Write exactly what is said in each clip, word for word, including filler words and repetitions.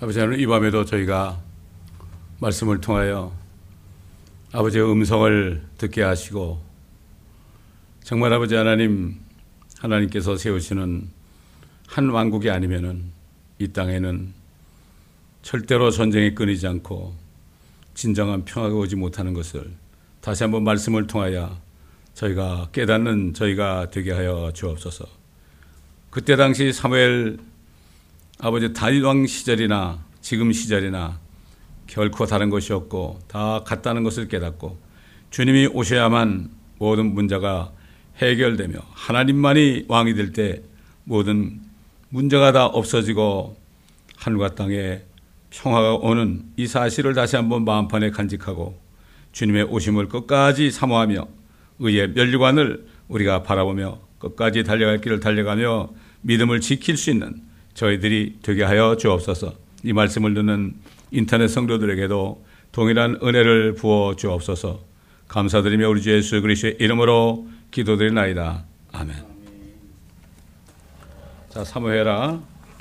아버지, 하나님, 이 밤에도 저희가 말씀을 통하여 아버지의 음성을 듣게 하시고, 정말 아버지 하나님, 하나님께서 세우시는 한 왕국이 아니면은 이 땅에는 절대로 전쟁이 끊이지 않고 진정한 평화가 오지 못하는 것을 다시 한번 말씀을 통하여 저희가 깨닫는 저희가 되게 하여 주옵소서. 그때 당시 사무엘 아버지 다윗 왕 시절이나 지금 시절이나 결코 다른 것이 없고 다 같다는 것을 깨닫고, 주님이 오셔야만 모든 문제가 해결되며 하나님만이 왕이 될 때 모든 문제가 다 없어지고 하늘과 땅에 평화가 오는 이 사실을 다시 한번 마음판에 간직하고, 주님의 오심을 끝까지 사모하며 의의 면류관을 우리가 바라보며 끝까지 달려갈 길을 달려가며 믿음을 지킬 수 있는 저희들이 되게 하여 주옵소서. 이 말씀을 듣는 인터넷 성도들에게도 동일한 은혜를 부어 주옵소서. 감사드리며 우리 주 예수 그리스도의 이름으로 기도드리나이다. 아멘. 자, 사무엘하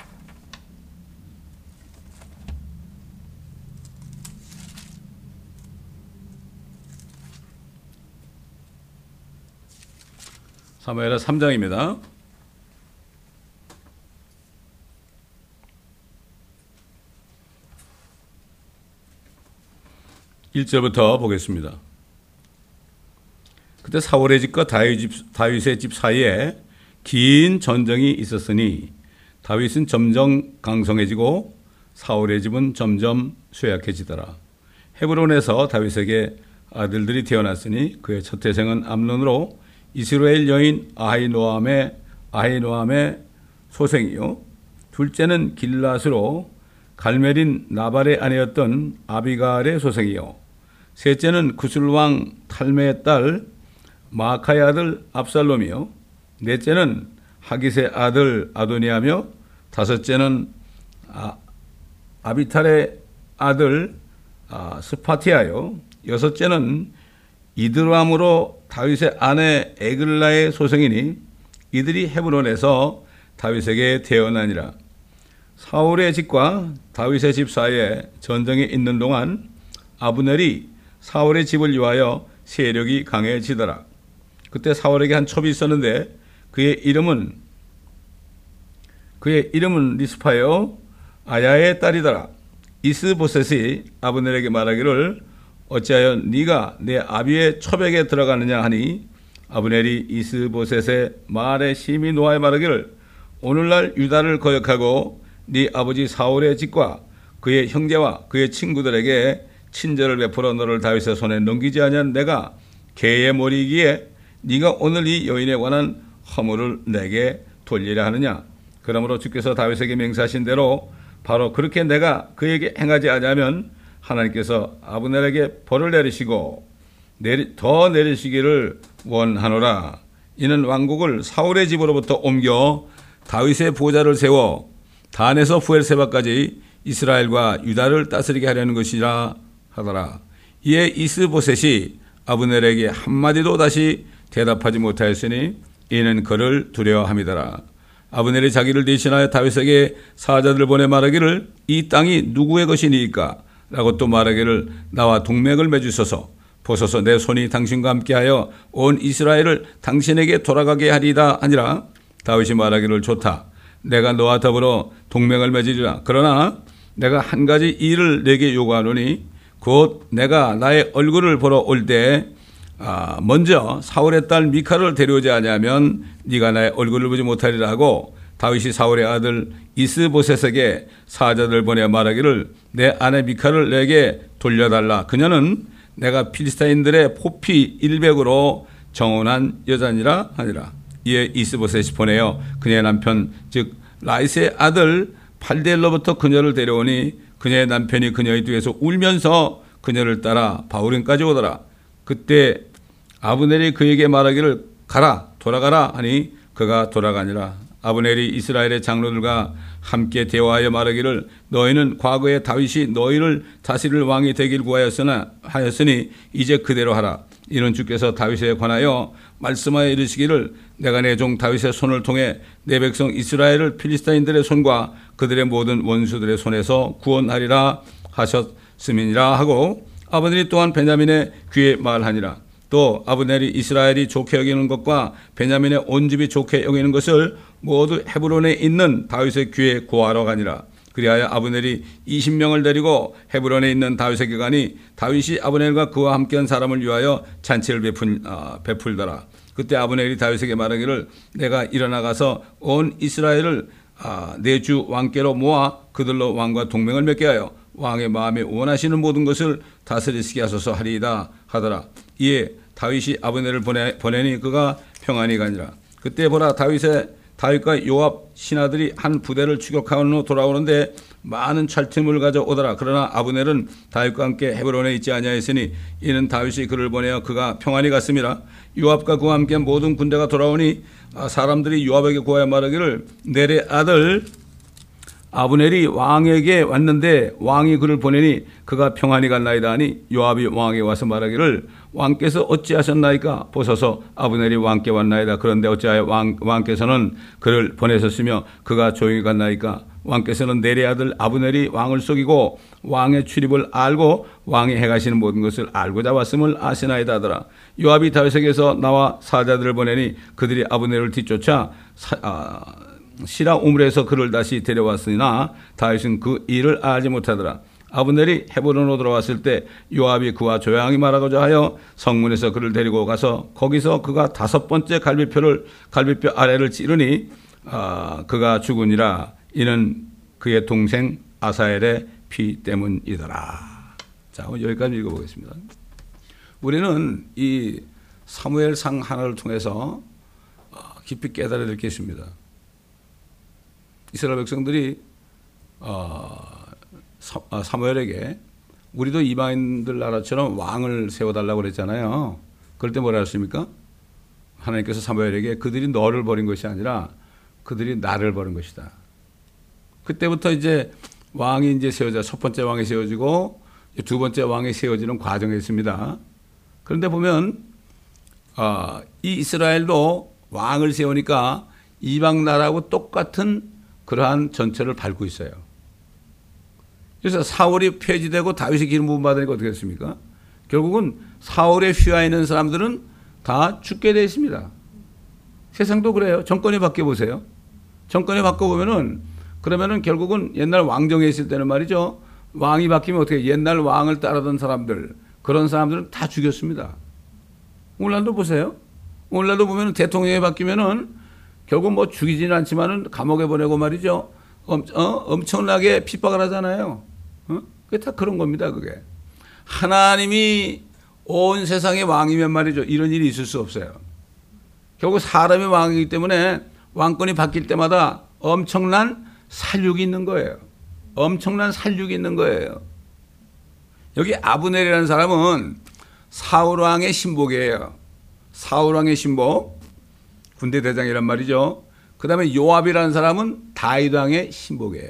사무엘하 삼 장입니다. 일 절부터 보겠습니다. 그때 사울의 집과 다윗 집, 다윗의 집 사이에 긴 전쟁이 있었으니 다윗은 점점 강성해지고 사울의 집은 점점 쇠약해지더라. 헤브론에서 다윗에게 아들들이 태어났으니 그의 첫 태생은 암논으로 이스라엘 여인 아히노암의 아히노암의 소생이요, 둘째는 길라스로 갈멜인 나발의 아내였던 아비갈의 소생이요, 셋째는 구슬 왕 탈메의 딸 마아카의 아들 압살롬이요, 넷째는 하깃의 아들 아도니아며, 다섯째는 아, 아비탈의 아들 아, 스파티아요, 여섯째는 이드람으로 다윗의 아내 에글라의 소생이니 이들이 헤브론에서 다윗에게 태어나니라. 사울의 집과 다윗의 집 사이에 전쟁이 있는 동안 아브넬이 사울의 집을 위하여 세력이 강해지더라. 그때 사울에게 한 첩이 있었는데 그의 이름은 그의 이름은 리스파요 아야의 딸이더라. 이스보셋이 아브넬에게 말하기를 어찌하여 네가 내 아비의 첩에게 들어가느냐 하니, 아브넬이 이스보셋의 말에 심히 노하여 말하기를 오늘날 유다를 거역하고 네 아버지 사울의 집과 그의 형제와 그의 친구들에게 친절을 베풀어 너를 다윗의 손에 넘기지 아니한 내가 개의 머리이기에 네가 오늘 이 여인에 관한 허물을 내게 돌리려 하느냐. 그러므로 주께서 다윗에게 맹세하신 대로 바로 그렇게 내가 그에게 행하지 아니하면 하나님께서 아브넬에게 벌을 내리시고 내리, 더 내리시기를 원하노라. 이는 왕국을 사울의 집으로부터 옮겨 다윗의 보좌를 세워 단에서 부엘세바까지 이스라엘과 유다를 다스리게 하려는 것이라 하더라. 이에 이스보셋이 아브넬에게 한마디도 다시 대답하지 못하였으니 이는 그를 두려워함이더라. 아브넬이 자기를 대신하여 다윗에게 사자들을 보내 말하기를 이 땅이 누구의 것이니까? 라고 또 말하기를 나와 동맹을 맺으소서. 보소서, 내 손이 당신과 함께하여 온 이스라엘을 당신에게 돌아가게 하리이다 하니라. 다윗이 말하기를 좋다. 내가 너와 더불어 동맹을 맺으리라. 그러나 내가 한 가지 일을 내게 요구하노니 곧 내가 나의 얼굴을 보러 올 때 아, 먼저 사울의 딸 미카를 데려오지 아니하면 네가 나의 얼굴을 보지 못하리라 하고, 다윗이 사울의 아들 이스보셋에게 사자들 보내 말하기를 내 아내 미카를 내게 돌려달라. 그녀는 내가 필리스타인들의 포피 일백으로 정혼한 여자니라 하니라. 이에 이스보셋이 보내어 그녀의 남편 즉 라이스의 아들 팔디엘로부터 그녀를 데려오니 그녀의 남편이 그녀의 뒤에서 울면서 그녀를 따라 바후림까지 오더라. 그때 아브넬이 그에게 말하기를 가라 돌아가라 하니 그가 돌아가니라. 아브넬이 이스라엘의 장로들과 함께 대화하여 말하기를 너희는 과거에 다윗이 너희를 다스릴 왕이 되길 구하였으나 하였으니 이제 그대로 하라. 이는 주께서 다윗에 관하여 말씀하여 이르시기를 내가 내 종 다윗의 손을 통해 내 백성 이스라엘을 필리스타인들의 손과 그들의 모든 원수들의 손에서 구원하리라 하셨음이니라 하고 아브넬이 또한 베냐민의 귀에 말하니라. 또 아브넬이 이스라엘이 좋게 여기는 것과 베냐민의 온 집이 좋게 여기는 것을 모두 헤브론에 있는 다윗의 귀에 고하러 가니라. 그리하여 아브넬이 이십 명을 데리고 헤브론에 있는 다윗에게 가니 다윗이 아브넬과 그와 함께한 사람을 위하여 잔치를 베풀, 아, 베풀더라. 그때 아브넬이 다윗에게 말하기를 내가 일어나가서 온 이스라엘을 아, 내 주 왕께로 모아 그들로 왕과 동맹을 맺게 하여 왕의 마음에 원하시는 모든 것을 다스리시게 하소서 하리이다 하더라. 이에 다윗이 아브넬을 보내, 보내니 그가 평안히 가니라. 그때 보라 다윗의 다윗과 요압 신하들이 한 부대를 추격하는 후 돌아오는데 많은 철팀을 가져오더라. 그러나 아브넬은 다윗과 함께 헤브론에 있지 아니하였으니 이는 다윗이 그를 보내어 그가 평안히 갔음이라. 요압과 그와 함께 모든 군대가 돌아오니 사람들이 요압에게 고하여 말하기를 넬의 아들 아브넬이 왕에게 왔는데 왕이 그를 보내니 그가 평안히 갔나이다 하니 요압이 왕에게 와서 말하기를 왕께서 어찌하셨나이까 보소서 아브넬이 왕께 왔나이다. 그런데 어찌하여 왕, 왕께서는 그를 보내셨으며 그가 조용히 갔나이까. 왕께서는 넬의 아들 아브넬이 왕을 속이고 왕의 출입을 알고 왕이 행하시는 모든 것을 알고자 왔음을 아시나이다 하더라. 요압이 다윗에게서 나와 사자들을 보내니 그들이 아브넬을 뒤쫓아 사, 아, 시라 우물에서 그를 다시 데려왔으나 다윗은 그 일을 알지 못하더라. 아브넬이 헤브론으로 돌아왔을 때 요압이 그와 조용히 말하고자 하여 성문에서 그를 데리고 가서 거기서 그가 다섯 번째 갈비뼈를 갈비뼈 아래를 찌르니 아, 그가 죽으니라. 이는 그의 동생 아사엘의 피 때문이더라. 자, 여기까지 읽어보겠습니다. 우리는 이 사무엘상 하나를 통해서 깊이 깨달아야 될 게 있습니다. 이스라엘 백성들이 어, 사무엘에게 우리도 이방인들 나라처럼 왕을 세워달라고 그랬잖아요. 그럴 때 뭐라 했습니까? 하나님께서 사무엘에게 그들이 너를 버린 것이 아니라 그들이 나를 버린 것이다. 그때부터 이제 왕이 이제 세워져 첫 번째 왕이 세워지고 두 번째 왕이 세워지는 과정이 있습니다. 그런데 보면 어, 이 이스라엘도 왕을 세우니까 이방 나라하고 똑같은 그러한 전철을 밟고 있어요. 그래서 사울이 폐지되고 다윗이 기름 부음 받으니까 어떻게 됐습니까? 결국은 사울의 휘하에 있는 사람들은 다 죽게 되어 있습니다. 세상도 그래요. 정권이 바뀌어 보세요. 정권이 바뀌어 보면은 그러면은 결국은 옛날 왕정에 있을 때는 말이죠. 왕이 바뀌면 어떻게 옛날 왕을 따르던 사람들 그런 사람들은 다 죽였습니다. 오늘날도 보세요. 오늘날도 보면은 대통령이 바뀌면은 결국 뭐 죽이지는 않지만은 감옥에 보내고 말이죠. 엄, 어? 엄청나게 핍박을 하잖아요. 어? 그게 다 그런 겁니다. 그게 하나님이 온 세상의 왕이면 말이죠. 이런 일이 있을 수 없어요. 결국 사람이 왕이기 때문에 왕권이 바뀔 때마다 엄청난 살육이 있는 거예요. 엄청난 살육이 있는 거예요. 여기 아브넬이라는 사람은 사울 왕의 신복이에요. 사울 왕의 신복. 군대 대장이란 말이죠. 그 다음에 요압이라는 사람은 다윗 왕의 신복이에요.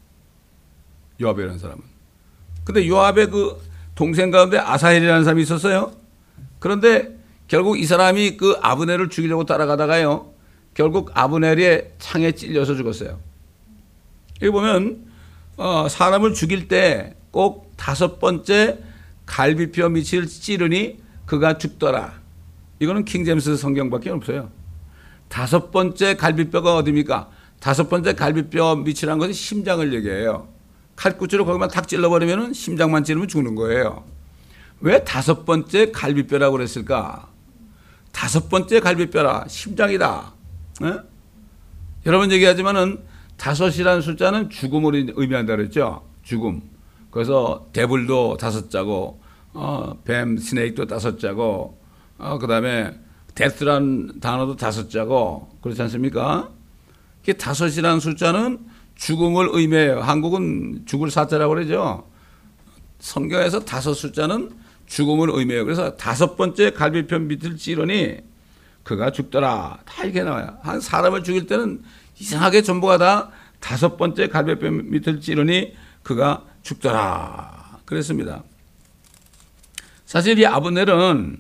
요압이라는 사람은. 근데 요압의 그 동생 가운데 아사헬이라는 사람이 있었어요. 그런데 결국 이 사람이 그 아브넬을 죽이려고 따라가다가요. 결국 아브넬의 창에 찔려서 죽었어요. 여기 보면 어, 사람을 죽일 때 꼭 다섯 번째 갈비뼈 밑을 찌르니 그가 죽더라. 이거는 킹제임스 성경밖에 없어요. 다섯 번째 갈비뼈가 어디입니까? 다섯 번째 갈비뼈 밑이라는 것은 심장을 얘기해요. 칼끝으로 거기만 탁 찔러버리면 심장만 찌르면 죽는 거예요. 왜 다섯 번째 갈비뼈라고 그랬을까? 다섯 번째 갈비뼈라 심장이다. 에? 여러분 얘기하지만은 다섯이라는 숫자는 죽음을 의미한다 그랬죠. 죽음. 그래서 데블도 다섯 자고, 어, 뱀, 스네이크도 다섯 자고, 어, 그 다음에 데스라는 단어도 다섯 자고, 그렇지 않습니까? 그 다섯이라는 숫자는 죽음을 의미해요. 한국은 죽을 사자라고 그러죠. 성경에서 다섯 숫자는 죽음을 의미해요. 그래서 다섯 번째 갈비뼈 밑을 찌르니 그가 죽더라. 다 이렇게 나와요. 한 사람을 죽일 때는 이상하게 전부가 다 다섯 번째 갈비뼈 밑을 찌르니 그가 죽더라. 그랬습니다. 사실 이 아브넬은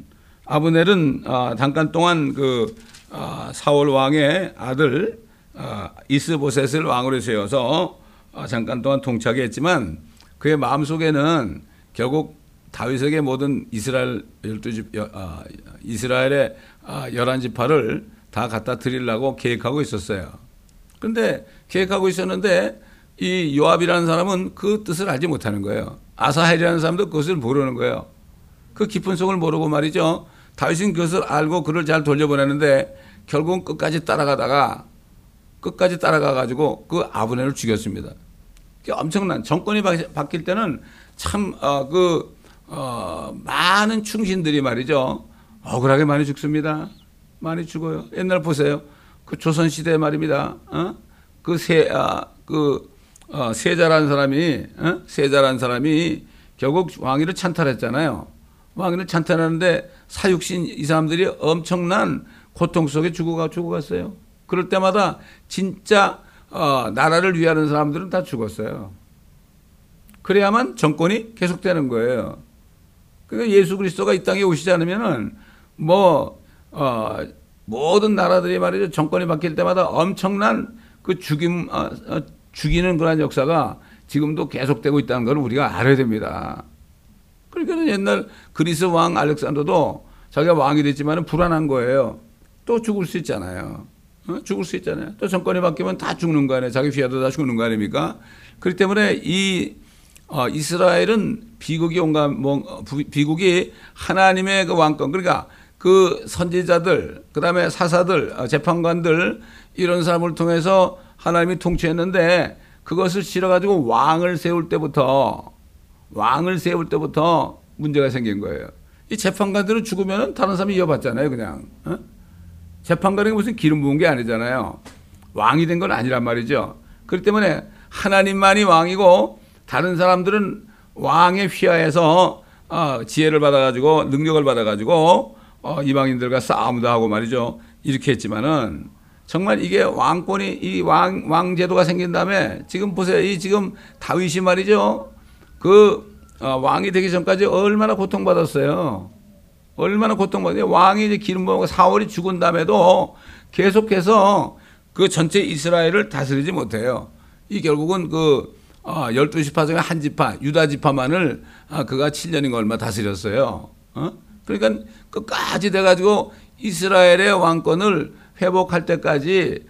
아브넬은 아, 잠깐 동안 그 아, 사울 왕의 아들 아, 이스보셋을 왕으로 세워서 아, 잠깐 동안 통치하게 했지만 그의 마음속에는 결국 다윗에게 모든 이스라엘 열두 집 아, 이스라엘의 아, 열한 지파를 다 갖다 드리려고 계획하고 있었어요. 그런데 계획하고 있었는데 이 요압이라는 사람은 그 뜻을 알지 못하는 거예요. 아사헬이라는 사람도 그것을 모르는 거예요. 그 깊은 속을 모르고 말이죠. 다윗은 그것을 알고 그를 잘 돌려보내는데 결국은 끝까지 따라가다가 끝까지 따라가 가지고 그 아브넬을 죽였습니다. 엄청난 정권이 바뀔 때는 참 어, 그 어, 많은 충신들이 말이죠. 억울하게 많이 죽습니다. 많이 죽어요. 옛날 보세요. 그 조선 시대 말입니다. 어? 그 세, 아, 그 어, 세자라는 사람이 어? 세자라는 사람이 결국 왕위를 찬탈했잖아요. 왕위를 찬탈하는데 사육신 이 사람들이 엄청난 고통 속에 죽어가 죽어갔어요. 그럴 때마다 진짜 어, 나라를 위하는 사람들은 다 죽었어요. 그래야만 정권이 계속되는 거예요. 그러니까 예수 그리스도가 이 땅에 오시지 않으면은 뭐 어, 모든 나라들이 말이죠 정권이 바뀔 때마다 엄청난 그 죽임 어, 어, 죽이는 그런 역사가 지금도 계속되고 있다는 걸 우리가 알아야 됩니다. 그러니까 옛날 그리스 왕 알렉산더도 자기가 왕이 됐지만 불안한 거예요. 또 죽을 수 있잖아요. 어? 죽을 수 있잖아요. 또 정권이 바뀌면 다 죽는 거 아니에요. 자기 휘하도 다 죽는 거 아닙니까? 그렇기 때문에 이 어, 이스라엘은 비국이 온가 뭐 비국이 하나님의 그 왕권 그러니까 그 선지자들 그다음에 사사들 어, 재판관들 이런 사람을 통해서 하나님이 통치했는데 그것을 실어가지고 왕을 세울 때부터 왕을 세울 때부터 문제가 생긴 거예요. 이 재판관들은 죽으면 다른 사람이 이어받잖아요, 그냥. 어? 재판관이 무슨 기름 부은 게 아니잖아요. 왕이 된 건 아니란 말이죠. 그렇기 때문에 하나님만이 왕이고 다른 사람들은 왕의 휘하에서 어, 지혜를 받아가지고 능력을 받아가지고 어, 이방인들과 싸움도 하고 말이죠. 이렇게 했지만은 정말 이게 왕권이 이 왕 왕제도가 생긴 다음에 지금 보세요. 이 지금 다윗이 말이죠. 그 어, 왕이 되기 전까지 얼마나 고통받았어요. 얼마나 고통받았어요. 왕이 이제 기름 부은 사울이 죽은 다음에도 계속해서 그 전체 이스라엘을 다스리지 못해요. 이 결국은 그 어, 열두 지파 중에 한 지파 유다 지파만을 아, 그가 칠 년인가 얼마 다스렸어요. 어? 그러니까 끝까지 돼가지고 이스라엘의 왕권을 회복할 때까지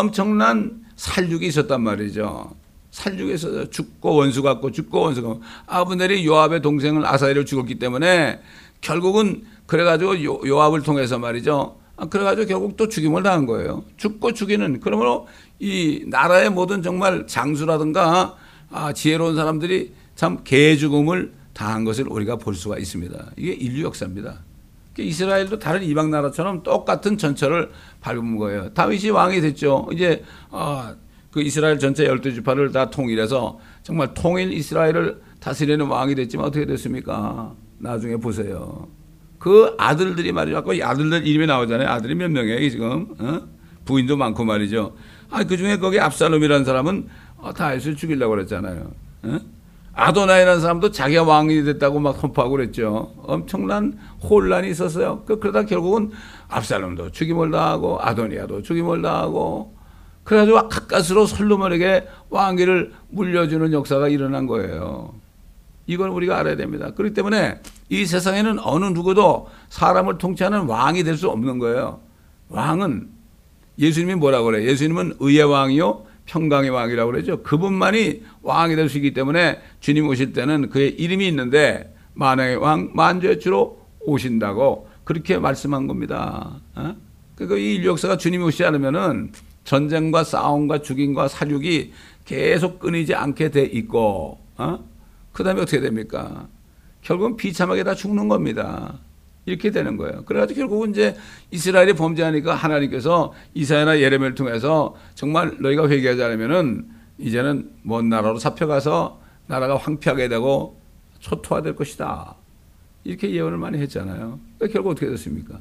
엄청난 살육이 있었단 말이죠. 살육이 있어서 죽고 원수 같고 죽고 원수 같고 아브넬이 요압의 동생을 아사헬을 죽었기 때문에 결국은 그래가지고 요, 요압을 통해서 말이죠. 그래가지고 결국 또 죽임을 당한 거예요. 죽고 죽이는 그러므로 이 나라의 모든 정말 장수라든가 아, 지혜로운 사람들이 참 개죽음을 당한 것을 우리가 볼 수가 있습니다. 이게 인류 역사입니다. 이스라엘도 다른 이방 나라처럼 똑같은 전철을 밟은 거예요. 다윗이 왕이 됐죠. 이제 어, 그 이스라엘 전체 열두 지파를 다 통일해서 정말 통일 이스라엘을 다스리는 왕이 됐지만 어떻게 됐습니까? 나중에 보세요. 그 아들들이 말이죠. 아까 아들들 이름이 나오잖아요. 아들이 몇 명이에요 지금. 어? 부인도 많고 말이죠. 아, 그중에 거기 압살롬이라는 사람은 어, 다윗을 죽이려고 그랬잖아요. 어? 아도나이라는 사람도 자기가 왕이 됐다고 막 선포하고 그랬죠. 엄청난 혼란이 있었어요. 그러다 결국은 압살롬도 죽임을 당하고 아도니아도 죽임을 당하고 그래가지고 가까스로 솔로몬에게 왕위를 물려주는 역사가 일어난 거예요. 이걸 우리가 알아야 됩니다. 그렇기 때문에 이 세상에는 어느 누구도 사람을 통치하는 왕이 될 수 없는 거예요. 왕은 예수님이 뭐라고 그래요? 예수님은 의의 왕이요 평강의 왕이라고 그러죠. 그분만이 왕이 될 수 있기 때문에 주님 오실 때는 그의 이름이 있는데 만왕의 왕 만주의 주로 오신다고 그렇게 말씀한 겁니다. 어? 그러니까 이 인류 역사가 주님이 오시지 않으면은 전쟁과 싸움과 죽임과 살육이 계속 끊이지 않게 돼 있고, 어? 그 다음에 어떻게 됩니까? 결국은 비참하게 다 죽는 겁니다. 이렇게 되는 거예요. 그래가지고 결국은 이제 이스라엘이 범죄하니까 하나님께서 이사야나 예레미야를 통해서 정말 너희가 회개하지 않으면은 이제는 먼 나라로 잡혀가서 나라가 황폐하게 되고 초토화될 것이다. 이렇게 예언을 많이 했잖아요. 그러니까 결국 어떻게 됐습니까?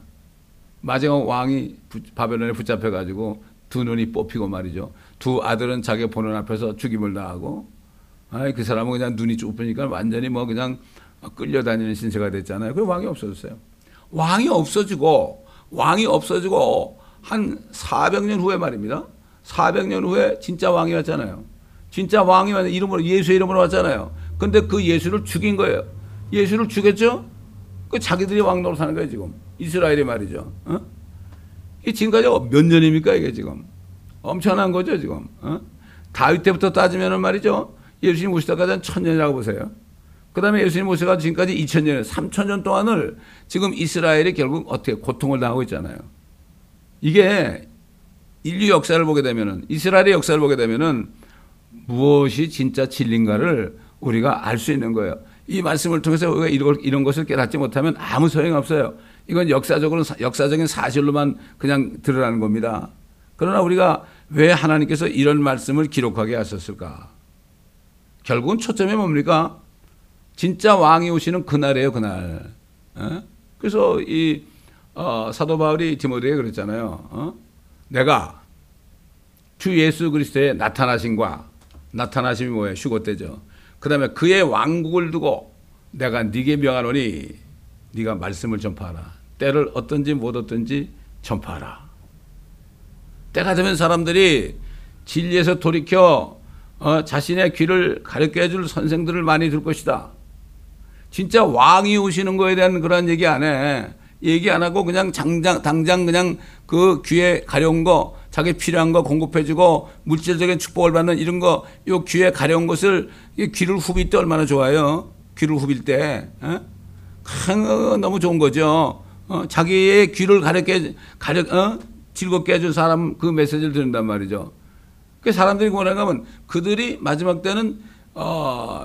마지막 왕이 바벨론에 붙잡혀가지고 두 눈이 뽑히고 말이죠. 두 아들은 자기 보는 앞에서 죽임을 당하고, 아이, 그 사람은 그냥 눈이 좁으니까 완전히 뭐 그냥 끌려다니는 신세가 됐잖아요. 그 왕이 없어졌어요. 왕이 없어지고 왕이 없어지고 한 사백 년 후에 말입니다. 사백 년 후에 진짜 왕이 왔잖아요. 진짜 왕이 왔는데 이름으로 예수의 이름으로 왔잖아요. 근데 그 예수를 죽인 거예요. 예수를 죽였죠? 그 자기들이 왕 노릇하는 거예요 지금. 이스라엘이 말이죠. 어? 이게 지금까지 몇 년입니까 이게 지금? 엄청난 거죠 지금. 어? 다윗 때부터 따지면은 말이죠. 예수님 오실 때까지 한 천 년이라고 보세요. 그 다음에 예수님 오셔가 지금까지 이천 년, 삼천 년 동안을 지금 이스라엘이 결국 어떻게 고통을 당하고 있잖아요. 이게 인류 역사를 보게 되면은, 이스라엘의 역사를 보게 되면은 무엇이 진짜 진리인가를 우리가 알 수 있는 거예요. 이 말씀을 통해서 우리가 이런, 이런 것을 깨닫지 못하면 아무 소용이 없어요. 이건 역사적으로, 역사적인 사실로만 그냥 드러나는 겁니다. 그러나 우리가 왜 하나님께서 이런 말씀을 기록하게 하셨을까? 결국은 초점이 뭡니까? 진짜 왕이 오시는 그날이에요, 그날. 어? 그래서 이 어, 사도 바울이 디모데에게 그랬잖아요. 어? 내가 주 예수 그리스도의 나타나심과, 나타나심이 뭐예요? 휴거 때죠. 그 다음에 그의 왕국을 두고 내가 네게 명하노니 네가 말씀을 전파하라. 때를 어떤지 못 어떤지 전파하라. 때가 되면 사람들이 진리에서 돌이켜 어, 자신의 귀를 가르쳐 줄 선생들을 많이 들 것이다. 진짜 왕이 오시는 거에 대한 그런 얘기 안 해. 얘기 안 하고 그냥 당장, 당장 그냥 그 귀에 가려운 거, 자기 필요한 거 공급해주고 물질적인 축복을 받는 이런 거, 요 귀에 가려운 것을, 귀를 후빌 때 얼마나 좋아요? 귀를 후빌 때. 어? 너무 좋은 거죠. 어? 자기의 귀를 가렵게, 가려, 어? 즐겁게 해준 사람 그 메시지를 듣는단 말이죠. 그 사람들이 뭐라고 하면 그들이 마지막 때는, 어,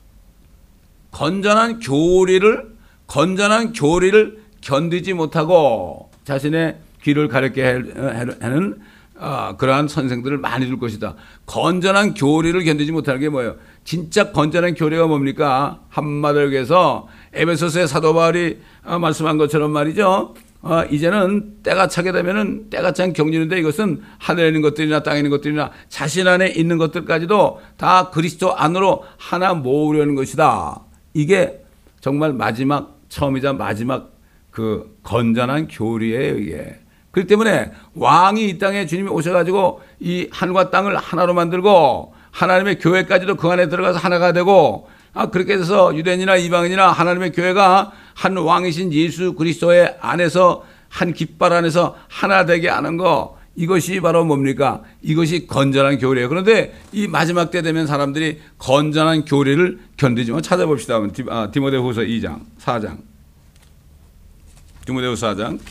건전한 교리를, 건전한 교리를 견디지 못하고 자신의 귀를 가렵게 하는 어, 그러한 선생들을 많이 둘 것이다. 건전한 교리를 견디지 못하는 게 뭐예요? 진짜 건전한 교리가 뭡니까? 한마디로 해서 에베소서의 사도 바울이 어, 말씀한 것처럼 말이죠. 어, 이제는 때가 차게 되면은 때가 찬 경륜인데 이것은 하늘에 있는 것들이나 땅에 있는 것들이나 자신 안에 있는 것들까지도 다 그리스도 안으로 하나 모으려는 것이다. 이게 정말 마지막, 처음이자 마지막 그 건전한 교리예요, 이게. 그렇기 때문에 왕이 이 땅에 주님이 오셔가지고 이 하늘과 땅을 하나로 만들고 하나님의 교회까지도 그 안에 들어가서 하나가 되고, 아, 그렇게 해서 유대인이나 이방인이나 하나님의 교회가 한 왕이신 예수 그리스도의 안에서 한 깃발 안에서 하나 되게 하는 거, 이것이 바로 뭡니까? 이것이 건전한 교리예요. 그런데 이 마지막 때 되면 사람들이 건전한 교리를 견디지만 찾아봅시다. 디모데후서 이 장, 사 장. 디모데후서 사 장.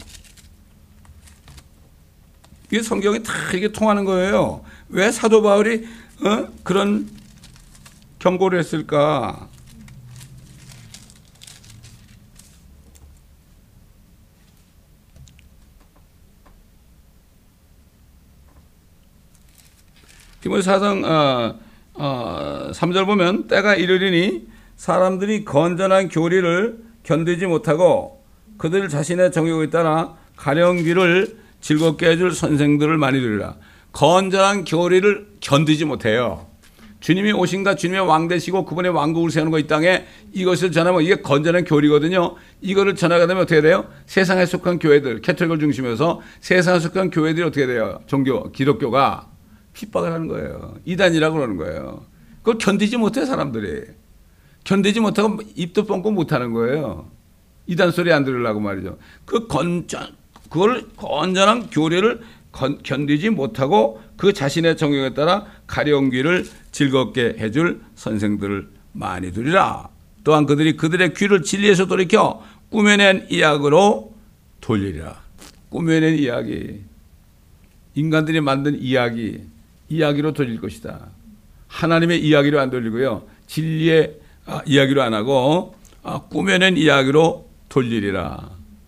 이게 성경이 다 이게 통하는 거예요. 왜 사도 바울이 어? 그런 경고를 했을까? 디모데 사 장 어, 어, 삼 절 보면 때가 이르리니 사람들이 건전한 교리를 견디지 못하고 그들 자신의 정욕에 따라 가려운 귀를 즐겁게 해줄 선생들을 많이 들으라. 건전한 교리를 견디지 못해요. 주님이 오신가 주님의 왕 되시고 그분의 왕국을 세우는 거 이 땅에 이것을 전하면 이게 건전한 교리거든요. 이거를 전하게 되면 어떻게 돼요? 세상에 속한 교회들, 캐톨릭을 중심해서 세상에 속한 교회들이 어떻게 돼요? 종교, 기독교가 핍박을 하는 거예요. 이단이라고 그러는 거예요. 그걸 견디지 못해 사람들이. 견디지 못하고 입도 뻥뻥 못하는 거예요. 이단 소리 안 들으려고 말이죠. 그 건전, 그걸 건전한 교리를 건, 견디지 못하고 그 자신의 정욕에 따라 가려운 귀를 즐겁게 해줄 선생들을 많이 두리라. 또한 그들이 그들의 귀를 진리에서 돌이켜 꾸며낸 이야기로 돌리리라. 꾸며낸 이야기. 인간들이 만든 이야기. 이야기로 돌릴 것이다. 하나님의 이야기로 안 돌리고요. 진리의 아, 이야기로 안 하고 아, 꾸며낸 이야기로 돌리리라.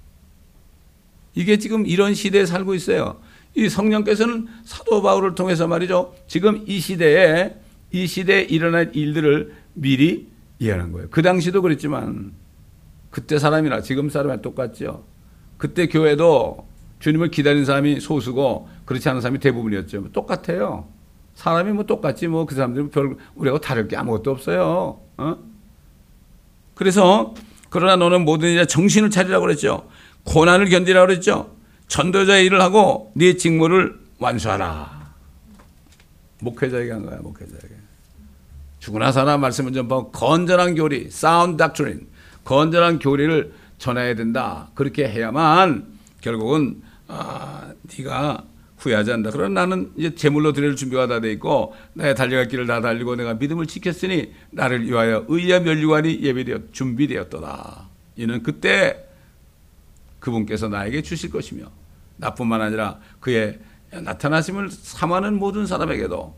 이게 지금 이런 시대에 살고 있어요. 이 성령께서는 사도 바울을 통해서 말이죠. 지금 이 시대에 이 시대에 일어날 일들을 미리 예언한 거예요. 그 당시도 그랬지만 그때 사람이나 지금 사람이나 똑같죠. 그때 교회도 주님을 기다리는 사람이 소수고 그렇지 않은 사람이 대부분이었죠. 똑같아요. 사람이 뭐 똑같지 뭐 그 사람들은 별 우리하고 다를 게 아무것도 없어요. 어? 그래서 그러나 너는 모든 일에 정신을 차리라고 그랬죠. 고난을 견디라고 그랬죠. 전도자의 일을 하고 네 직무를 완수하라. 목회자에게 한 거야, 목회자에게. 죽으나 사나 말씀을 전파하고 건전한 교리, sound doctrine, 건전한 교리를 전해야 된다. 그렇게 해야만 결국은 아, 네가 후회하지 않는다. 그러나 나는 이제 제물로 드릴 준비가 다 돼 있고 나의 달려갈 길을 다 달리고 내가 믿음을 지켰으니 나를 위하여 의의 면류관이 예비되었 준비되었도다. 이는 그때 그분께서 나에게 주실 것이며 나뿐만 아니라 그의 나타나심을 삼하는 모든 사람에게도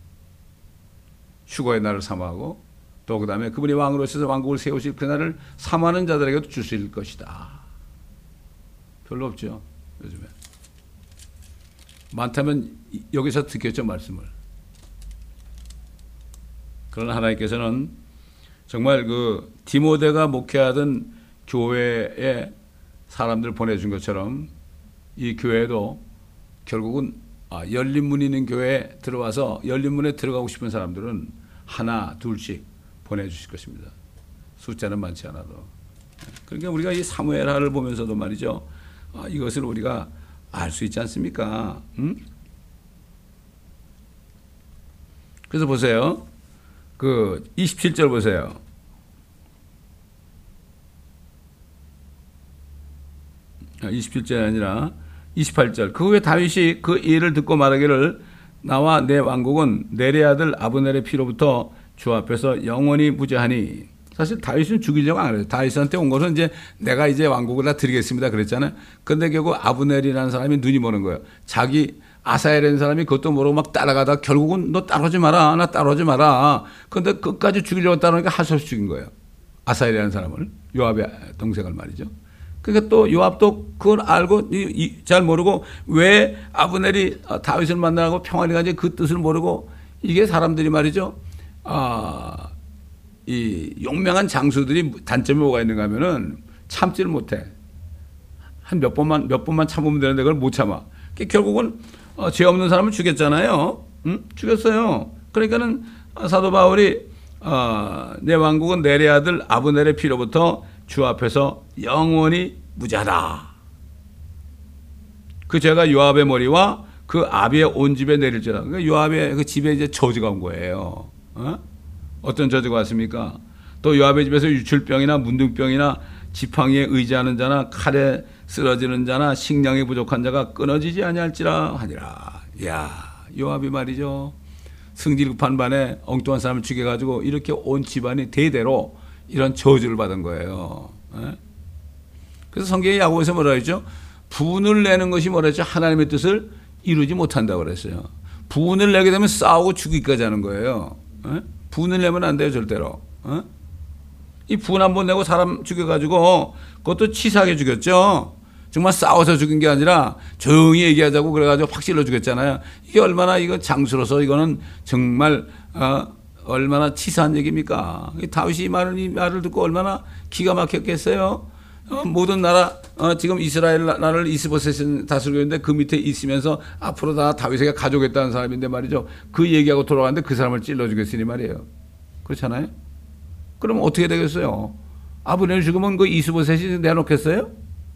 휴거의 날을 삼하고 또 그 다음에 그분이 왕으로 오셔서 왕국을 세우실 그날을 삼하는 자들에게도 주실 것이다. 별로 없죠, 요즘에. 많다면 여기서 듣겠죠, 말씀을. 그러나 하나님께서는 정말 그 디모데가 목회하던 교회에 사람들을 보내준 것처럼 이 교회도 결국은 아, 열린 문 있는 교회에 들어와서 열린 문에 들어가고 싶은 사람들은 하나 둘씩 보내주실 것입니다. 숫자는 많지 않아도. 그러니까 우리가 이 사무엘하를 보면서도 말이죠, 아, 이것을 우리가 알 수 있지 않습니까? 음? 그래서 보세요. 그 이십칠 절 보세요. 아, 이십칠 절이 아니라 이십팔 절. 그 후에 다윗이 그 일을 듣고 말하기를 나와 내 왕국은 내레 아들 아브넬의 피로부터 주 앞에서 영원히 무죄하니. 사실 다윗은 죽이려고 안 그래요. 다윗한테 온 것은 이제 내가 이제 왕국을 다 드리겠습니다 그랬잖아요. 근데 결국 아브넬이라는 사람이 눈이 머는 거예요. 자기 아사엘이라는 사람이 그것도 모르고 막 따라가다 결국은 너 따라오지 마라. 나 따라오지 마라. 근데 끝까지 죽이려고 따라오니까 할 수 없이 죽인 거예요. 아사엘이라는 사람을. 요압의 동생을 말이죠. 그러니까 또 요압도 그걸 알고 잘 모르고 왜 아브넬이 다윗을 만나고 평안히 가지 그 뜻을 모르고 이게 사람들이 말이죠. 아, 이 용맹한 장수들이 단점이 뭐가 있는가 하면은 참지를 못해. 한 몇 번만 몇 번만 참으면 되는데 그걸 못 참아. 결국은 어, 죄 없는 사람을 죽였잖아요. 응? 죽였어요. 그러니까는 사도 바울이 어, 내 왕국은 내레 아들 아브넬의 피로부터 주 앞에서 영원히 무죄하다. 그 죄가 요압의 머리와 그 아비의 온 집에 내릴지라. 그러니까 요압의 그 집에 이제 저주가 온 거예요. 어? 어떤 저주가 왔습니까? 또 요압의 집에서 유출병이나 문둥병이나 지팡이에 의지하는 자나 칼에 쓰러지는 자나 식량이 부족한 자가 끊어지지 아니할지라 하니라. 이야, 요압이 말이죠. 승질 급한 반에 엉뚱한 사람을 죽여가지고 이렇게 온 집안이 대대로 이런 저주를 받은 거예요. 에? 그래서 성경이 야고보에서 뭐라 했죠? 분을 내는 것이 뭐라 했죠? 하나님의 뜻을 이루지 못한다고 그랬어요. 분을 내게 되면 싸우고 죽이기까지 하는 거예요. 에? 분을 내면 안 돼요, 절대로. 에? 이 분 한 번 내고 사람 죽여가지고 그것도 치사하게 죽였죠. 정말 싸워서 죽인 게 아니라 조용히 얘기하자고 그래가지고 확실로 죽였잖아요. 이게 얼마나 이거 장수로서 이거는 정말 어, 얼마나 치사한 얘기입니까? 다윗이 이 말을, 이 말을 듣고 얼마나 기가 막혔겠어요. 어, 모든 나라 어, 지금 이스라엘 나라를 이스보셋이 다스리고 있는데 그 밑에 있으면서 앞으로 다 다윗에게 가져오겠다는 사람인데 말이죠. 그 얘기하고 돌아갔는데 그 사람을 찔러 죽였으니 말이에요. 그렇잖아요. 그럼 어떻게 되겠어요? 아브넬 죽으면 그 이스보셋이 내놓겠어요?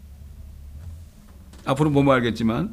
앞으로 보면 알겠지만.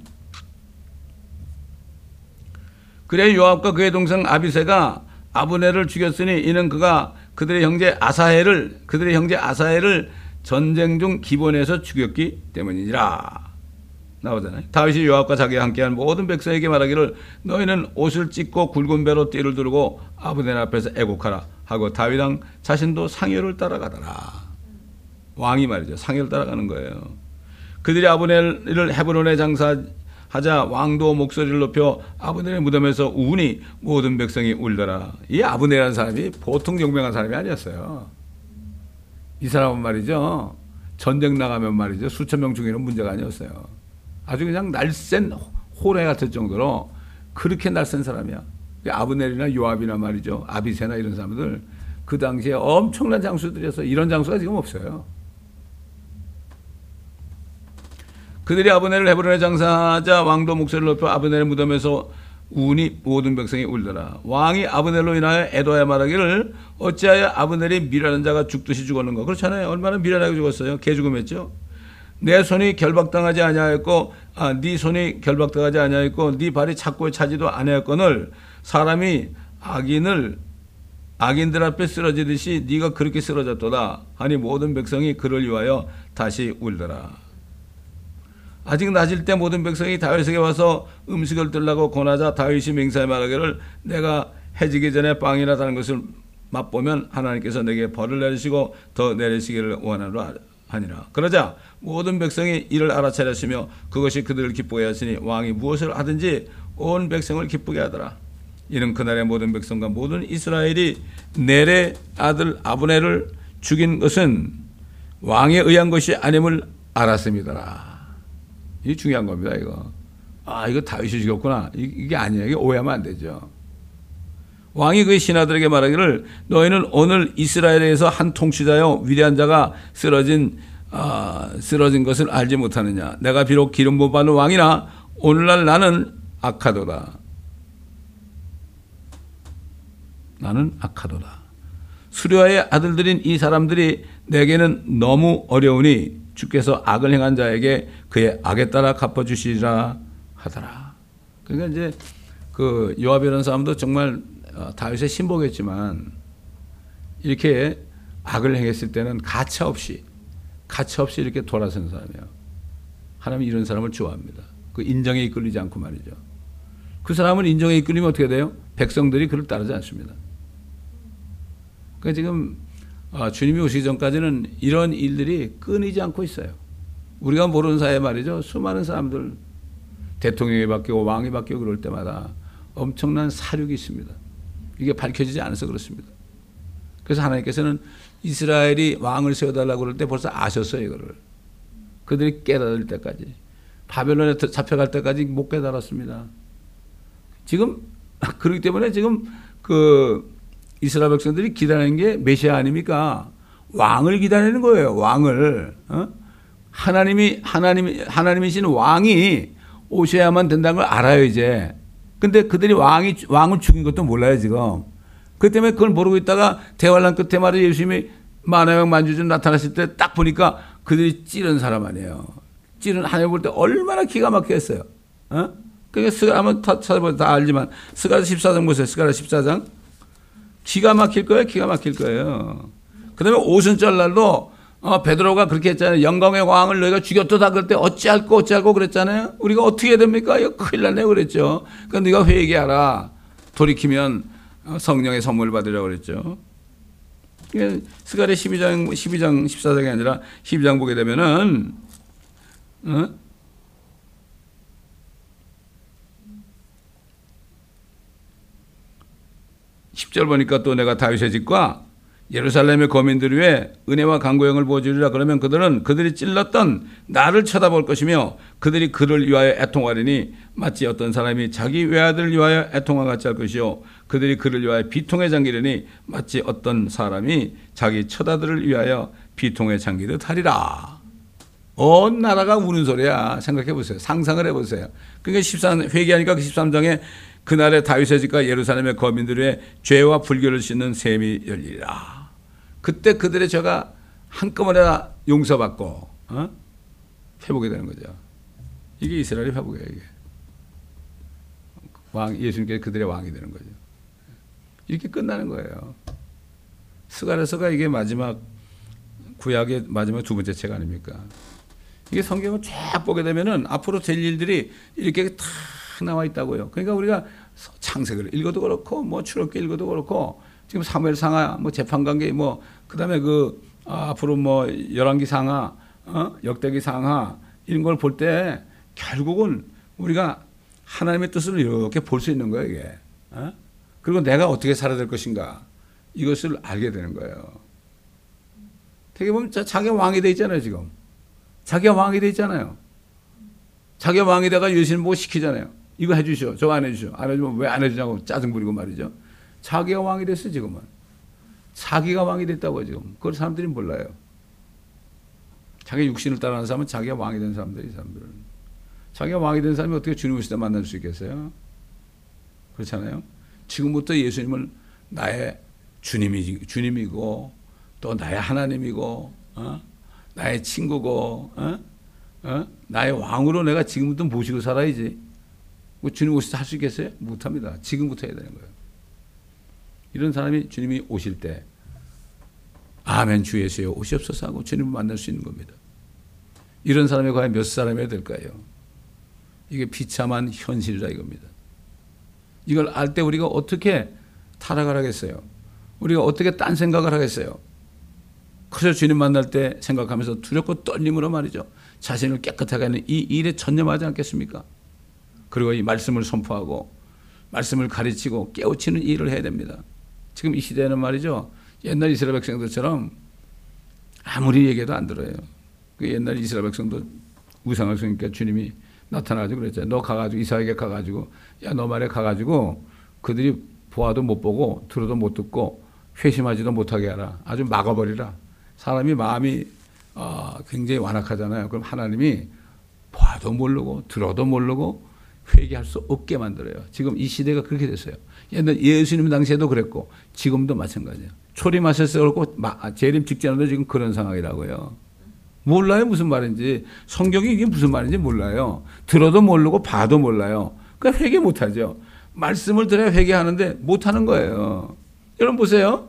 그래 요압과 그의 동생 아비새가 아브넬을 죽였으니 이는 그가 그들의 형제 아사헬을 그들의 형제 아사헬을 전쟁 중 기본에서 죽였기 때문이니라. 나오잖아요. 다윗이 요압과 자기와 함께한 모든 백성에게 말하기를 너희는 옷을 찢고 굵은 배로 띠를 두르고 아브넬 앞에서 애곡하라 하고 다윗 왕 자신도 상여를 따라가더라. 왕이 말이죠. 상여를 따라가는 거예요. 그들이 아브넬을 헤브론에 장사하자 왕도 목소리를 높여 아브넬의 무덤에서 우니 모든 백성이 울더라. 이 아브넬이라는 사람이 보통 용맹한 사람이 아니었어요. 이 사람은 말이죠. 전쟁 나가면 말이죠. 수천 명 중에는 문제가 아니었어요. 아주 그냥 날쌘 호래 같을 정도로 그렇게 날쌘 사람이야. 아브넬이나 요압이나 말이죠. 아비새나 이런 사람들 그 당시에 엄청난 장수들이었어요. 이런 장수가 지금 없어요. 그들이 아브넬을 헤브론에 장사하자 왕도 목소리를 높여 아브넬의 무덤에서 우니 모든 백성이 울더라. 왕이 아브넬로 인하여 애도하여 말하기를 어찌하여 아브넬이 미련한 자가 죽듯이 죽었는가. 그렇잖아요. 얼마나 미련하게 죽었어요. 개죽음했죠. 내 손이 결박당하지 아니하였고 아, 네 손이 결박당하지 아니하였고 네 발이 착고에 차지도 아니하였거늘 사람이 악인을 악인들 앞에 쓰러지듯이 네가 그렇게 쓰러졌도다 하니 모든 백성이 그를 위하여 다시 울더라. 아직 낮일 때 모든 백성이 다윗에게 와서 음식을 들라고 권하자 다윗이 맹세하여 말하기를 내가 해지기 전에 빵이나 다른 것을 맛보면 하나님께서 내게 벌을 내리시고 더 내리시기를 원하노라 하니라. 그러자 모든 백성이 이를 알아차렸으며 그것이 그들을 기쁘게 하시니 왕이 무엇을 하든지 온 백성을 기쁘게 하더라. 이는 그날의 모든 백성과 모든 이스라엘이 넬의 아들 아브넬을 죽인 것은 왕에 의한 것이 아님을 알았습니다. 이게 중요한 겁니다. 이거 아 이거 다윗이 죽였구나. 이게 아니에요. 이게 오해하면 안 되죠. 왕이 그의 신하들에게 말하기를 너희는 오늘 이스라엘에서 한 통치자여 위대한 자가 쓰러진 아, 쓰러진 것을 알지 못하느냐. 내가 비록 기름 부음 받는 왕이나 오늘날 나는 악하도다. 나는 악하도다. 수르야의 아들들인 이 사람들이 내게는 너무 어려우니 주께서 악을 행한 자에게 그의 악에 따라 갚아주시리라 하더라. 그러니까 이제 그 요압이라는 사람도 정말 다윗의 신복이었지만 이렇게 악을 행했을 때는 가차 없이 가차 없이 이렇게 돌아서는 사람이에요. 하나님이 이런 사람을 좋아합니다. 그 인정에 이끌리지 않고 말이죠. 그 사람은 인정에 이끌리면 어떻게 돼요? 백성들이 그를 따르지 않습니다. 그러니까 지금 주님이 오시기 전까지는 이런 일들이 끊이지 않고 있어요. 우리가 모르는 사이에 말이죠. 수많은 사람들 대통령이 바뀌고 왕이 바뀌고 그럴 때마다 엄청난 사륙이 있습니다. 이게 밝혀지지 않아서 그렇습니다. 그래서 하나님께서는 이스라엘이 왕을 세워달라고 그럴 때 벌써 아셨어요. 이거를. 그들이 깨달을 때까지. 바벨론에 잡혀갈 때까지 못 깨달았습니다. 지금 그렇기 때문에 지금 그 이스라엘 백성들이 기다리는 게 메시아 아닙니까? 왕을 기다리는 거예요. 왕을. 어? 하나님이 하나님이 하나님이신 왕이 오셔야만 된다는 걸 알아요 이제. 근데 그들이 왕이 왕을 죽인 것도 몰라요 지금. 그 때문에 그걸 모르고 있다가 대환란 끝에 말이야 예수님이 만화영 만주전 나타났을 때 딱 보니까 그들이 찌른 사람 아니에요. 찌른 하나님 볼 때 얼마나 기가 막혔어요. 어? 그게 스가랴 한번 찾아보면 다 알지만 스가랴 십사 장 보세요. 스가랴 십사 장. 기가 막힐 거예요. 기가 막힐 거예요. 그 다음에 오순절날도 어, 베드로가 그렇게 했잖아요. 영광의 왕을 너희가 죽였도다 그럴 때 어찌할꼬 어찌할꼬 그랬잖아요. 우리가 어떻게 해야 됩니까? 이거 큰일 났네 그랬죠. 그러니까 네가 회개하라. 돌이키면 성령의 선물을 받으라고 그랬죠. 스가랴 십이 장, 십이 장, 십사 장이 아니라 십이 장 보게 되면은 어? 십 절 보니까 또 내가 다윗의 집과 예루살렘의 거민들 위에 은혜와 강구형을 보여주리라. 그러면 그들은 그들이 찔렀던 나를 쳐다볼 것이며 그들이 그를 위하여 애통하리니 마치 어떤 사람이 자기 외아들을 위하여 애통함 같이 할 것이요 그들이 그를 위하여 비통에 잠기리니 마치 어떤 사람이 자기 처자들을 위하여 비통에 잠기듯 하리라. 온 나라가 우는 소리야. 생각해 보세요. 상상을 해보세요. 그러니까 십삼 회개하니까 그 십삼 장에 그날에 다윗의 집과 예루살렘의 거민들의 죄와 불교를 씻는 셈이 열리라. 그때 그들의 죄가 한꺼번에 다 용서받고 어? 회복이 되는 거죠. 이게 이스라엘의 회복이에요. 이게. 왕 예수님께서 그들의 왕이 되는 거죠. 이렇게 끝나는 거예요. 스가랴서가 이게 마지막 구약의 마지막 두 번째 책 아닙니까? 이게 성경을 쫙 보게 되면은 앞으로 될 일들이 이렇게 다 나와 있다고요. 그러니까 우리가 창세기를 읽어도 그렇고 뭐 출애굽기 읽어도 그렇고 지금 사무엘 상하 뭐 재판 관계 뭐 그다음에 그 아, 앞으로 뭐 열왕기 상하 어? 역대기 상하 이런 걸 볼 때 결국은 우리가 하나님의 뜻을 이렇게 볼 수 있는 거예요, 이게. 어? 그리고 내가 어떻게 살아야 될 것인가 이것을 알게 되는 거예요. 되게 보면 자기가 왕이 돼 있잖아요, 지금. 자기가 왕이 돼 있잖아요. 자기가 왕이 돼가 예수님 뭐 시키잖아요. 이거 해주시오. 저거 안 해주시오. 안 해주면 왜 안 해주냐고 짜증 부리고 말이죠. 자기가 왕이 됐어, 지금은. 자기가 왕이 됐다고 지금. 그걸 사람들이 몰라요. 자기 육신을 따라하는 사람은 자기가 왕이 된 사람들이, 이 사람들은. 자기가 왕이 된 사람이 어떻게 주님 오실 때 만날 수 있겠어요? 그렇잖아요. 지금부터 예수님을 나의 주님이, 주님이고, 또 나의 하나님이고, 어? 나의 친구고, 어? 어? 나의 왕으로 내가 지금부터 모시고 살아야지. 뭐 주님 오셔서 할 수 있겠어요? 못합니다. 지금부터 해야 되는 거예요. 이런 사람이 주님이 오실 때 아멘 주 예수여 오시옵소서 하고 주님을 만날 수 있는 겁니다. 이런 사람이 과연 몇 사람이어야 될까요? 이게 비참한 현실이라 이겁니다. 이걸 알 때 우리가 어떻게 타락을 하겠어요? 우리가 어떻게 딴 생각을 하겠어요? 그래서 주님 만날 때 생각하면서 두렵고 떨림으로 말이죠. 자신을 깨끗하게 하는 이 일에 전념하지 않겠습니까? 그리고 이 말씀을 선포하고 말씀을 가르치고 깨우치는 일을 해야 됩니다. 지금 이 시대에는 말이죠. 옛날 이스라엘 백성들처럼 아무리 얘기해도 안 들어요. 그 옛날 이스라엘 백성도 우상을 섬기니까 주님이 나타나가지고 그랬잖아요. 너 가가지고 이삭에게 가가지고 야 너 말에 가가지고 그들이 보아도 못 보고 들어도 못 듣고 회심하지도 못하게 하라. 아주 막아버리라. 사람이 마음이 어, 굉장히 완악하잖아요. 그럼 하나님이 보아도 모르고 들어도 모르고 회개할 수 없게 만들어요. 지금 이 시대가 그렇게 됐어요. 옛날 예수님 당시에도 그랬고 지금도 마찬가지예요. 초림하셨을 때 그렇고 재림 직전에도 지금 그런 상황이라고요. 몰라요 무슨 말인지. 성경이 이게 무슨 말인지 몰라요. 들어도 모르고 봐도 몰라요. 그러니까 회개 못하죠. 말씀을 들어야 회개하는데 못하는 거예요. 여러분 보세요.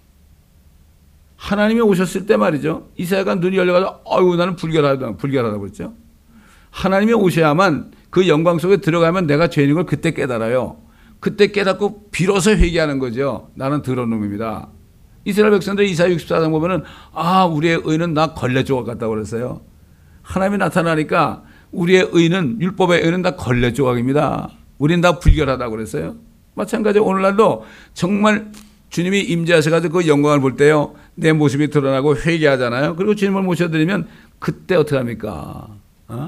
하나님이 오셨을 때 말이죠. 이사야가 눈이 열려가지고 아이고 나는 불결하다, 불결하다고 그랬죠. 하나님이 오셔야만 그 영광 속에 들어가면 내가 죄인인 걸 그때 깨달아요. 그때 깨닫고 비로소 회개하는 거죠. 나는 더러운 놈입니다. 이스라엘 백성들 이사야 육십사 장 보면은 아 우리의 의는 나 걸레 조각 같다고 그랬어요. 하나님이 나타나니까 우리의 의는 율법의 의는 다 걸레 조각입니다. 우린 다 불결하다고 그랬어요. 마찬가지로 오늘날도 정말 주님이 임재하셔가지고 그 영광을 볼 때요 내 모습이 드러나고 회개하잖아요. 그리고 주님을 모셔드리면 그때 어떻게 합니까? 어?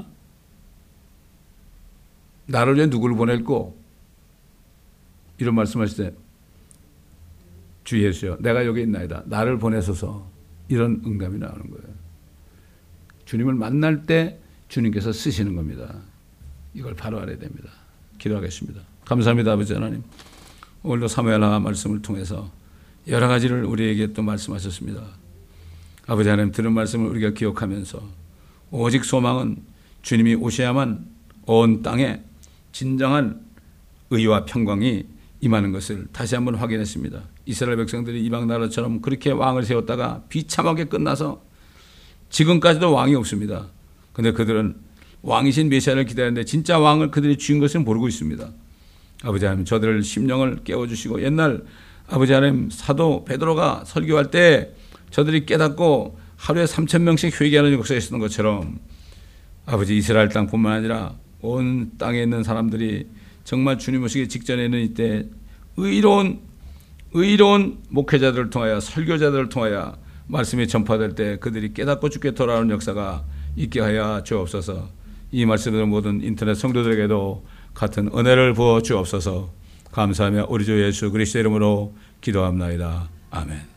나를 위해 누구를 보낼고 이런 말씀하실 때 주 예수여 내가 여기 있나이다. 나를 보내소서. 이런 응답이 나오는 거예요. 주님을 만날 때 주님께서 쓰시는 겁니다. 이걸 바로 알아야 됩니다. 기도하겠습니다. 감사합니다. 아버지 하나님. 오늘도 사무엘하 말씀을 통해서 여러 가지를 우리에게 또 말씀하셨습니다. 아버지 하나님 들은 말씀을 우리가 기억하면서 오직 소망은 주님이 오셔야만 온 땅에 진정한 의와 평강이 임하는 것을 다시 한번 확인했습니다. 이스라엘 백성들이 이방 나라처럼 그렇게 왕을 세웠다가 비참하게 끝나서 지금까지도 왕이 없습니다. 그런데 그들은 왕이신 메시아를 기다리는데 진짜 왕을 그들이 쥐은 것을 모르고 있습니다. 아버지 하나님 저들을 심령을 깨워주시고 옛날 아버지 하나님 사도 베드로가 설교할 때 저들이 깨닫고 하루에 삼천 명씩 회개하는 역사가 있었던 것처럼 아버지 이스라엘 땅뿐만 아니라 온 땅에 있는 사람들이 정말 주님 오시기 직전에 있는 이때 의로운 의로운 목회자들을 통하여 설교자들을 통하여 말씀이 전파될 때 그들이 깨닫고 주께 돌아오는 역사가 있게 하여 주옵소서. 이 말씀을 모든 인터넷 성도들에게도 같은 은혜를 부어 주옵소서. 감사하며 우리 주 예수 그리스도 이름으로 기도합나이다. 아멘.